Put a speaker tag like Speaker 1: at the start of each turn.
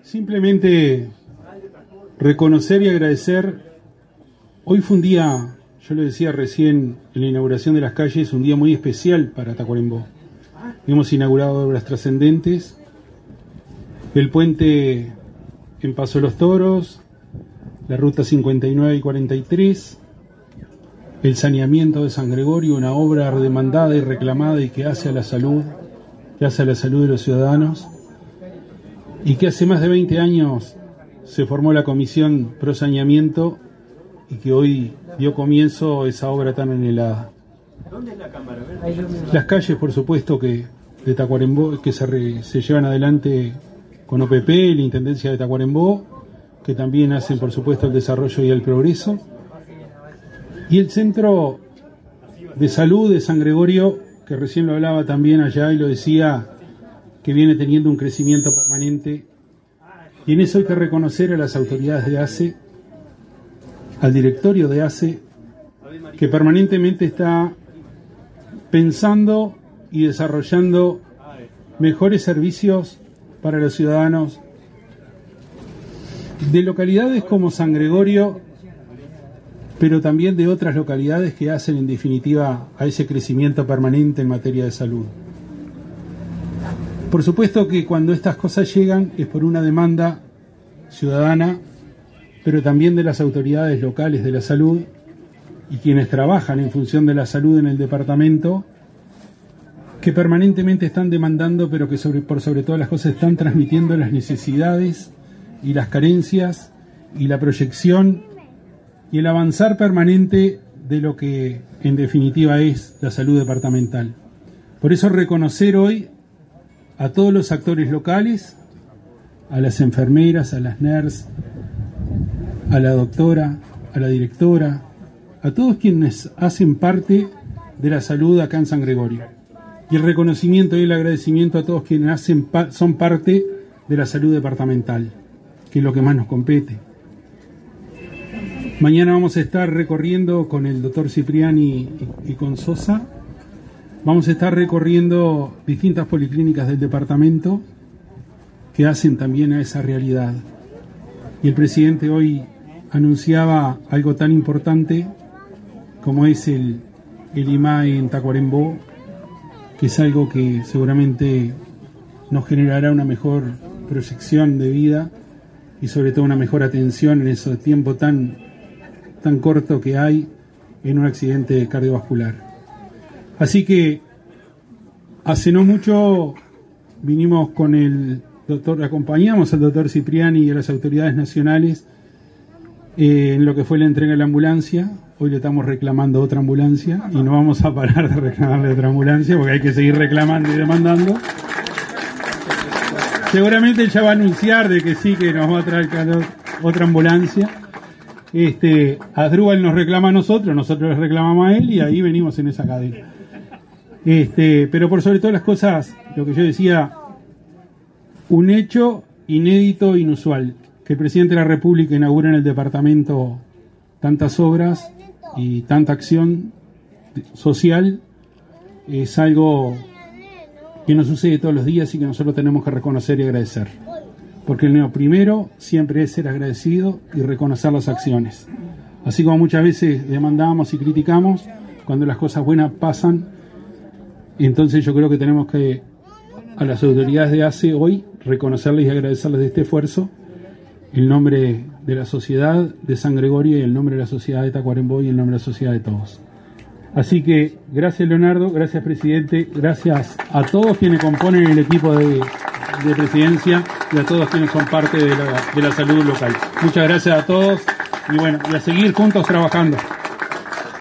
Speaker 1: Simplemente reconocer y agradecer. Hoy fue un día, yo lo decía recién en la inauguración de las calles, un día muy especial para Tacuarembó. Hemos inaugurado obras trascendentes, el puente en Paso Los Toros, la ruta 59 y 43, el saneamiento de San Gregorio, una obra demandada y reclamada y que hace a la salud de los ciudadanos, y que hace más de 20 años se formó la Comisión Pro Saneamiento y que hoy dio comienzo esa obra tan anhelada. Las calles, por supuesto, que de Tacuarembó, que se llevan adelante con OPP, la Intendencia de Tacuarembó, que también hacen, por supuesto, el desarrollo y el progreso, y el Centro de Salud de San Gregorio, que recién lo hablaba también allá y lo decía, que viene teniendo un crecimiento permanente, y en eso hay que reconocer a las autoridades de ACE, al directorio de ACE, que permanentemente está pensando y desarrollando mejores servicios para los ciudadanos de localidades como San Gregorio, pero también de otras localidades que hacen en definitiva a ese crecimiento permanente en materia de salud. Por supuesto que cuando estas cosas llegan es por una demanda ciudadana, pero también de las autoridades locales de la salud y quienes trabajan en función de la salud en el departamento, que permanentemente están demandando, pero que por sobre todas las cosas están transmitiendo las necesidades y las carencias y la proyección y el avanzar permanente de lo que en definitiva es la salud departamental. Por eso reconocer hoy a todos los actores locales, a las enfermeras, a las nurses, a la doctora, a la directora, a todos quienes hacen parte de la salud acá en San Gregorio. Y el reconocimiento y el agradecimiento a todos quienes son parte de la salud departamental, que es lo que más nos compete. Mañana vamos a estar recorriendo con el doctor Cipriani y con Sosa. Vamos a estar recorriendo distintas policlínicas del departamento que hacen también a esa realidad. Y el presidente hoy anunciaba algo tan importante como es el IMAE en Tacuarembó, que es algo que seguramente nos generará una mejor proyección de vida y sobre todo una mejor atención en ese tiempo tan corto que hay en un accidente cardiovascular. Así que hace no mucho vinimos con el doctor, acompañamos al doctor Cipriani y a las autoridades nacionales en lo que fue la entrega de la ambulancia. Hoy le estamos reclamando otra ambulancia y no vamos a parar de reclamarle otra ambulancia porque hay que seguir reclamando y demandando. Seguramente él ya va a anunciar de que sí, que nos va a traer otra ambulancia. Asdrúbal nos reclama a nosotros le reclamamos a él y ahí venimos en esa cadena. Pero por sobre todas las cosas, lo que yo decía, un hecho inédito e inusual, que el presidente de la República inaugure en el departamento tantas obras y tanta acción social, es algo que nos sucede todos los días y que nosotros tenemos que reconocer y agradecer. Porque lo primero siempre es ser agradecido y reconocer las acciones. Así como muchas veces demandamos y criticamos, cuando las cosas buenas pasan, entonces yo creo que tenemos que, a las autoridades de ACE hoy, reconocerles y agradecerles de este esfuerzo, en nombre de la sociedad de San Gregorio y en nombre de la sociedad de Tacuarembó y en nombre de la sociedad de todos. Así que, gracias Leonardo, gracias presidente, gracias a todos quienes componen el equipo de presidencia y a todos quienes son parte de la salud local. Muchas gracias a todos y bueno, y a seguir juntos trabajando.